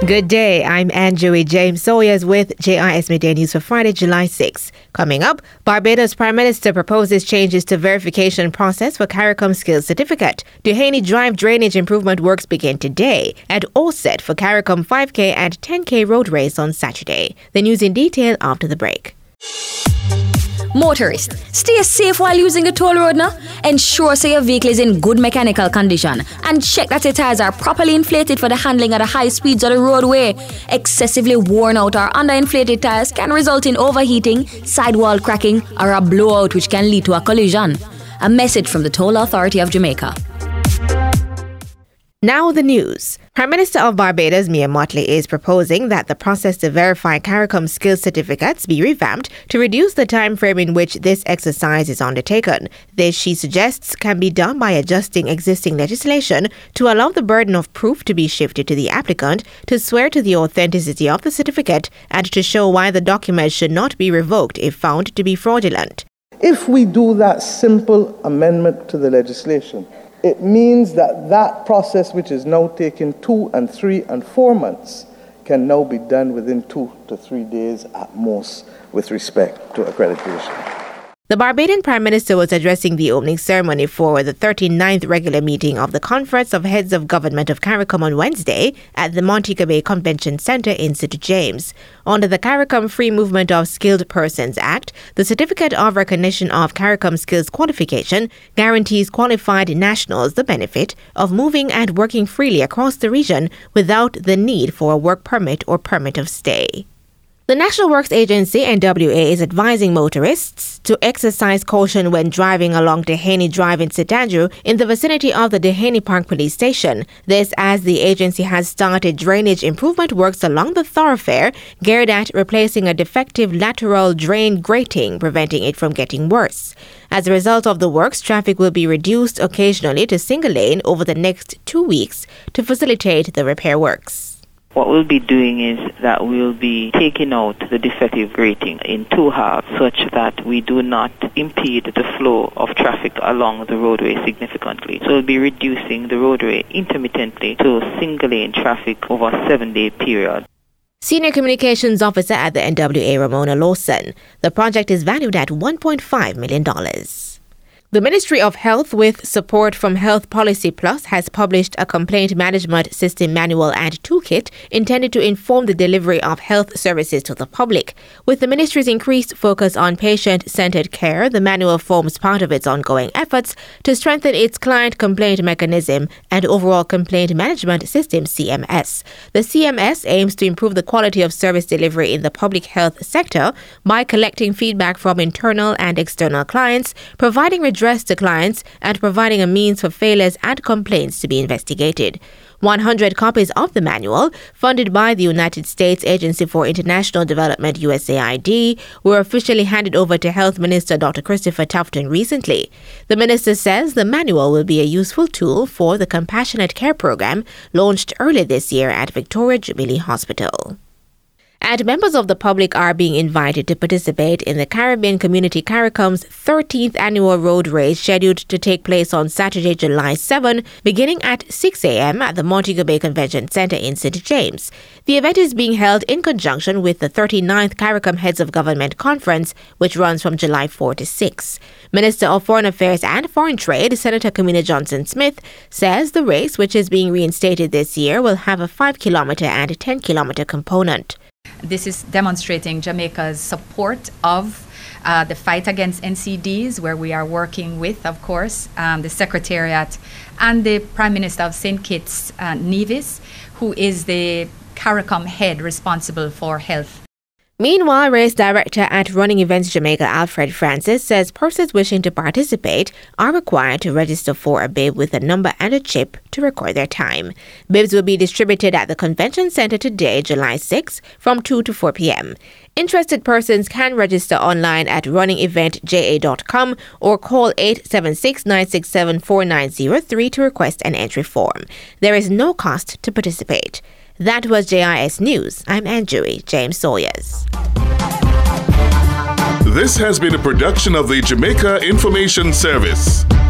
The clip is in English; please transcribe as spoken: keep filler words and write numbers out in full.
Good day, I'm Anjoey James Sawyers with J I S Midday News for Friday, July sixth. Coming up, Barbados Prime Minister proposes changes to verification process for CARICOM Skills Certificate. Duhaney Drive drainage improvement works begin today, and all set for CARICOM five K and ten K road race on Saturday. The news in detail after the break. Motorists, stay safe while using the toll road now. Ensure so your vehicle is in good mechanical condition and check that your tires are properly inflated for the handling at the high speeds of the roadway. Excessively worn out or underinflated tires can result in overheating, sidewall cracking, or a blowout which can lead to a collision. A message from the Toll Authority of Jamaica. Now the news. Prime Minister of Barbados, Mia Mottley, is proposing that the process to verify CARICOM skills certificates be revamped to reduce the time frame in which this exercise is undertaken. This, she suggests, can be done by adjusting existing legislation to allow the burden of proof to be shifted to the applicant to swear to the authenticity of the certificate and to show why the document should not be revoked if found to be fraudulent. If we do that simple amendment to the legislation, it means that that process, which is now taking two and three and four months, can now be done within two to three days at most with respect to accreditation. The Barbadian Prime Minister was addressing the opening ceremony for the thirty-ninth regular meeting of the Conference of Heads of Government of CARICOM on Wednesday at the Montego Bay Convention Centre in Saint James. Under the CARICOM Free Movement of Skilled Persons Act, the Certificate of Recognition of CARICOM Skills Qualification guarantees qualified nationals the benefit of moving and working freely across the region without the need for a work permit or permit of stay. The National Works Agency, N W A, is advising motorists to exercise caution when driving along Duhaney Drive in Saint Andrew in the vicinity of the Duhaney Park Police Station. This as the agency has started drainage improvement works along the thoroughfare, geared at replacing a defective lateral drain grating, preventing it from getting worse. As a result of the works, traffic will be reduced occasionally to single lane over the next two weeks to facilitate the repair works. What we'll be doing is that we'll be taking out the defective grating in two halves such that we do not impede the flow of traffic along the roadway significantly. So we'll be reducing the roadway intermittently to single-lane traffic over a seven-day period. Senior Communications Officer at the N W A, Ramona Lawson. The project is valued at one point five million dollars. The Ministry of Health, with support from Health Policy Plus, has published a complaint management system manual and toolkit intended to inform the delivery of health services to the public. With the ministry's increased focus on patient-centered care, the manual forms part of its ongoing efforts to strengthen its client complaint mechanism and overall complaint management system, C M S. The C M S aims to improve the quality of service delivery in the public health sector by collecting feedback from internal and external clients, providing redress to clients, and providing a means for failures and complaints to be investigated. one hundred copies of the manual, funded by the United States Agency for International Development U S A I D, were officially handed over to Health Minister Doctor Christopher Tufton recently. The minister says the manual will be a useful tool for the Compassionate Care Program launched earlier this year at Victoria Jubilee Hospital. And members of the public are being invited to participate in the Caribbean Community CARICOM's thirteenth annual road race scheduled to take place on Saturday, July seventh, beginning at six a.m. at the Montego Bay Convention Centre in Saint James. The event is being held in conjunction with the thirty-ninth CARICOM Heads of Government Conference, which runs from July fourth to sixth. Minister of Foreign Affairs and Foreign Trade, Senator Kamina Johnson-Smith, says the race, which is being reinstated this year, will have a five kilometre and ten kilometre component. This is demonstrating Jamaica's support of uh, the fight against N C Ds, where we are working with, of course, um, the Secretariat and the Prime Minister of Saint Kitts, uh, Nevis, who is the CARICOM head responsible for health. Meanwhile, race director at Running Events Jamaica, Alfred Francis, says persons wishing to participate are required to register for a bib with a number and a chip to record their time. Bibs will be distributed at the Convention Centre today, July sixth, from two to four p.m. Interested persons can register online at running event j a dot com or call eight seven six, nine six seven, four nine zero three to request an entry form. There is no cost to participate. That was J I S News. I'm Anjoey James Sawyers. This has been a production of the Jamaica Information Service.